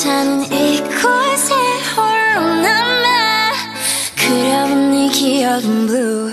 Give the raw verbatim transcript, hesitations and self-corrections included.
사는 이곳에 홀로 남아 그려본 네 기억은 blue